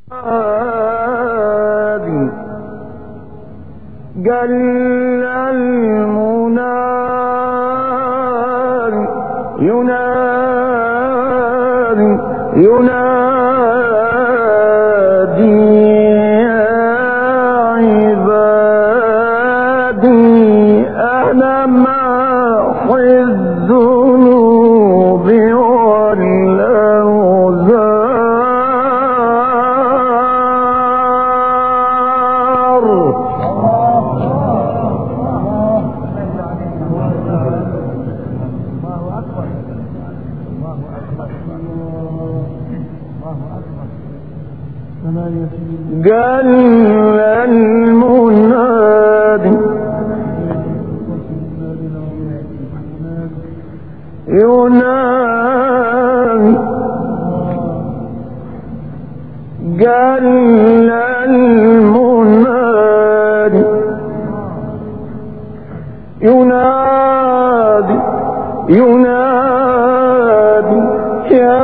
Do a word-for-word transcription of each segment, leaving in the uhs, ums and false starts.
جل المنادي ينادي ينادي يا عبادي أنا محي الذنوب جل المنادي ينادي جل المنادي ينادي ينادي يا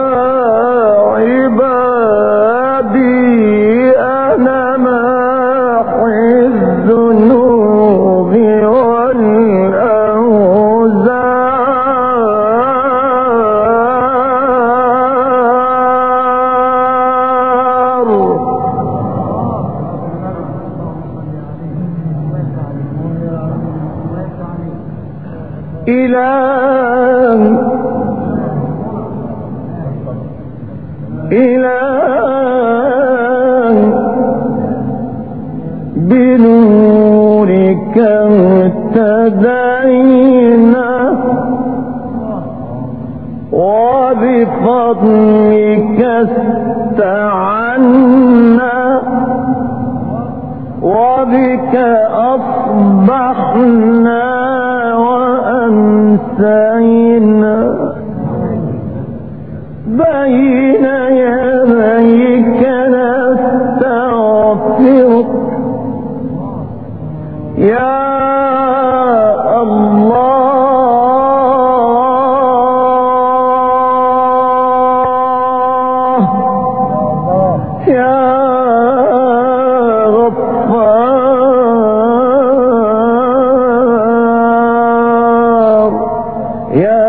إله إله بنورك اهتدينا وبفضلك استعنا وبك أصبحنا وأمسينا بين يديك نستغفرك يا الله يا غفار يا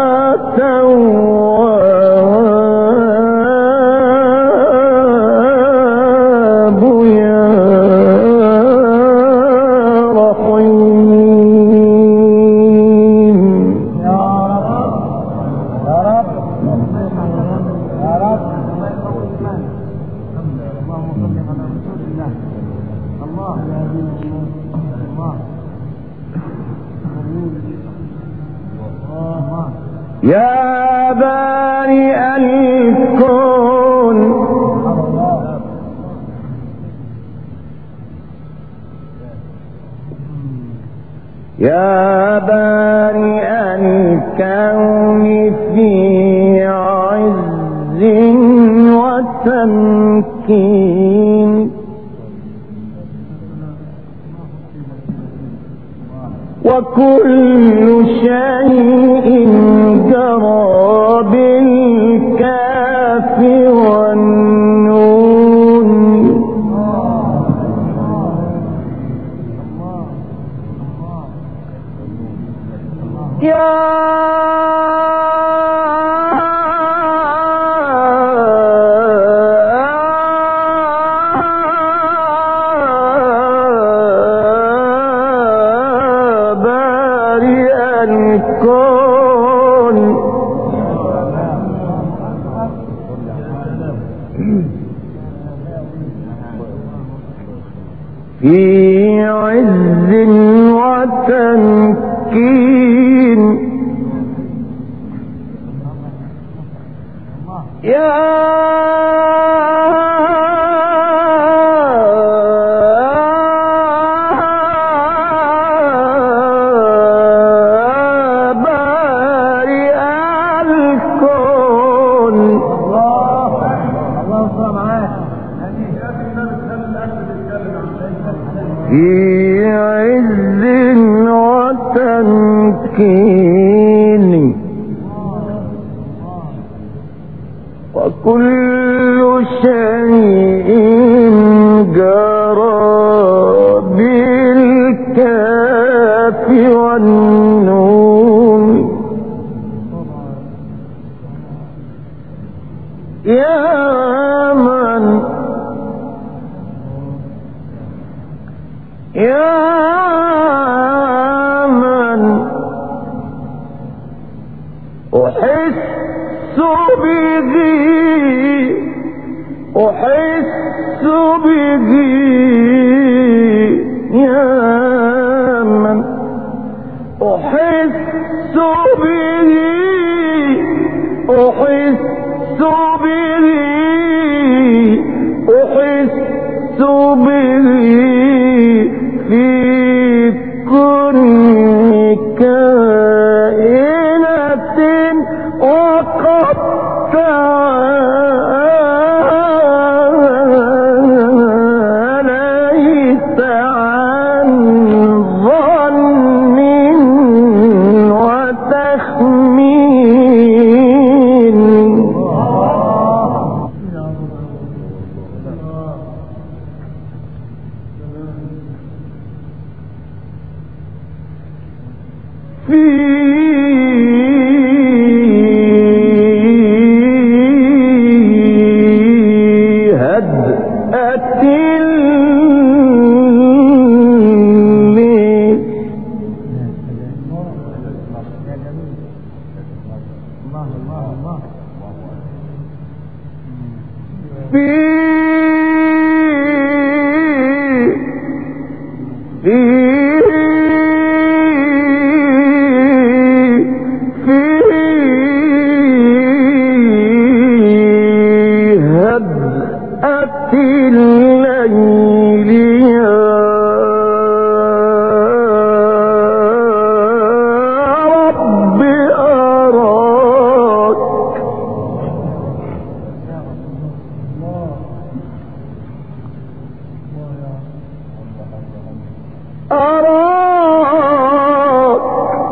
تواب يا رحيم يا رب يا رب يا رب اللهم صل على رسول الله الله يا الله يا بارئ الكون يا بارئ الكون في عز وتمكين وكل شيء جرى بالكاف والنون يا في عز وتمكين يا في عز وتمكين وكل شيء جرى بالكاف والنون يا من يا من أحس به أحس به يا من أحس به أحس به أحس به في كل كائنة وقد ليس عن ظن وتخمين في هدأة الليل في في الليل يا رب أراك أراك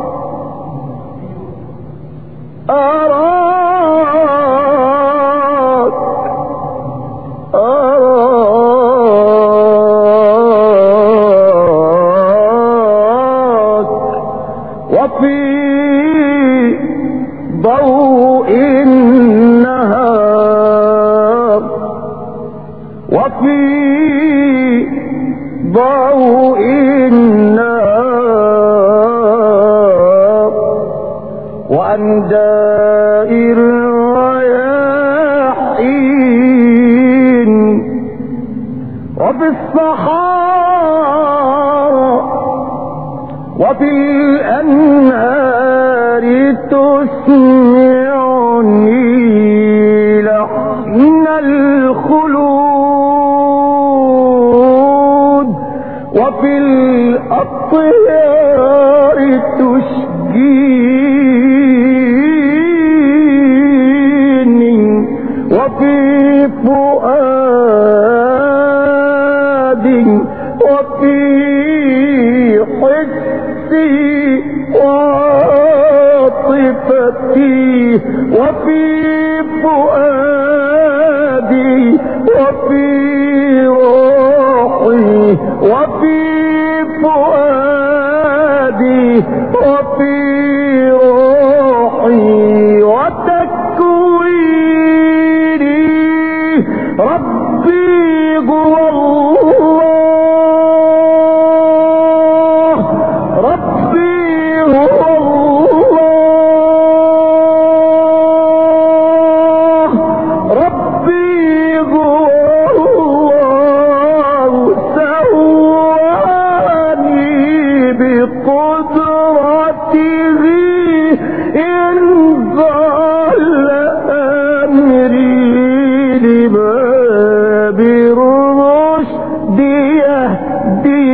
أراك وفي ضوء النهار وفي ضوء النهار وأنداء الرياحين وفي الصحارى وفي الأنهار تسمعني لحن الخلود وفي الأطيار تشجيني وفي فؤادي وفي حسي وعاطفتي وفي فؤادي وفي روحي وفي فؤادي وفي روحي وتكويني ربي هو الله ربي هو الله ربي هو الله سواني بقدرته إن ضل أمري لباب الرشد يهدي